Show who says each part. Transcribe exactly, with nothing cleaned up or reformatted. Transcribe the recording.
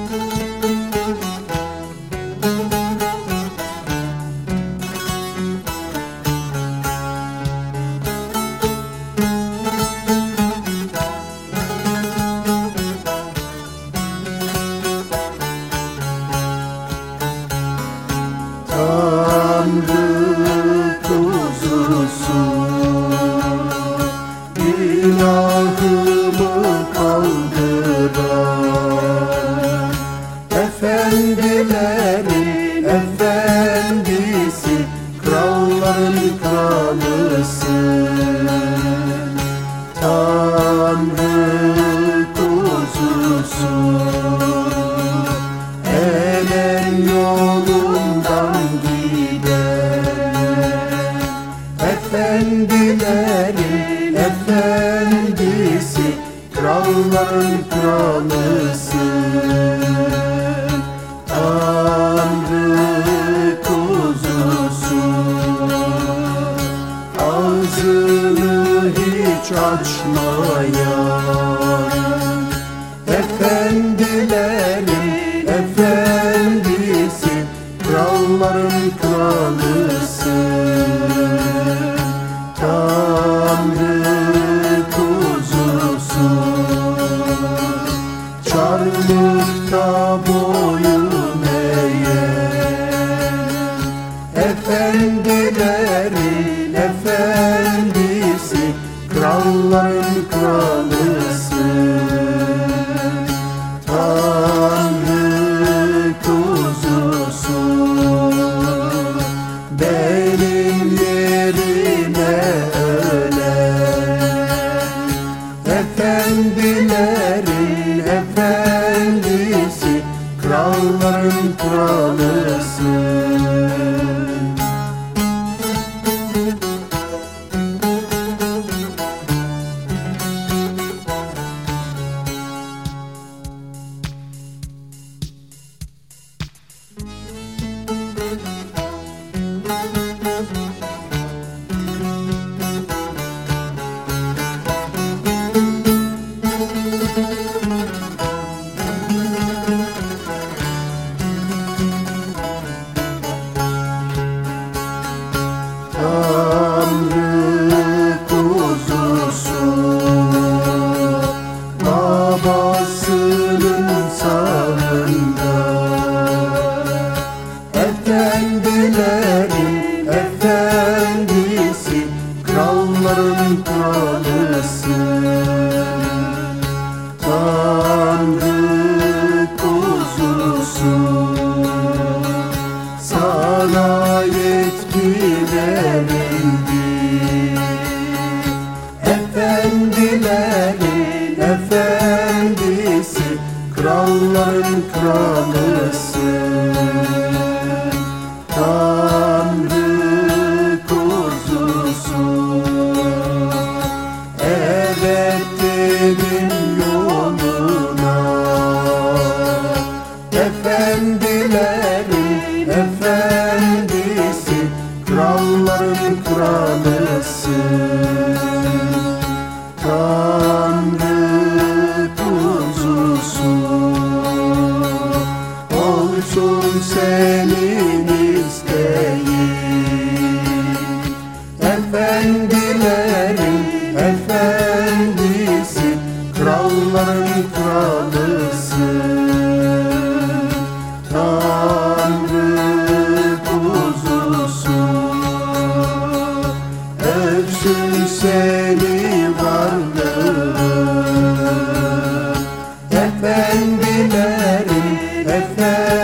Speaker 1: Tanrı kuzusu, günahımı kaldıran, efendilerin efendisi, kralların kralısın. Tanrı kuzusu, elem yolundan giden, efendilerin efendisi, kralların kralısın. Tanrı kuzusu, ağzını hiç açmayan, efendilerin efendisi, kralların kralısın. Tanrı kuzusu, çarmıhta boyun eğen, efendilerin efendisi, kralların kralısın. Tanrı kuzusu, benim yerime ölen, efendilerin efendisi, kralların kralısın. Tanrı kuzusu, babasının sağında, efendilerin efendisi, kralların kralısın. Tanrı kuzusu, sana yetki verildi, efendilerin efendisi, kralların kralısın. Tanrı kuzusu, evet dedim yoluna, efendilerin efendisi, kralların kralısın. Tanrı kuzusu, olsun senin isteğin, efendilerin efendisi, kralların kralısın. Tanrı kuzusu, övsün seni varlığın, efendilerin efendisi,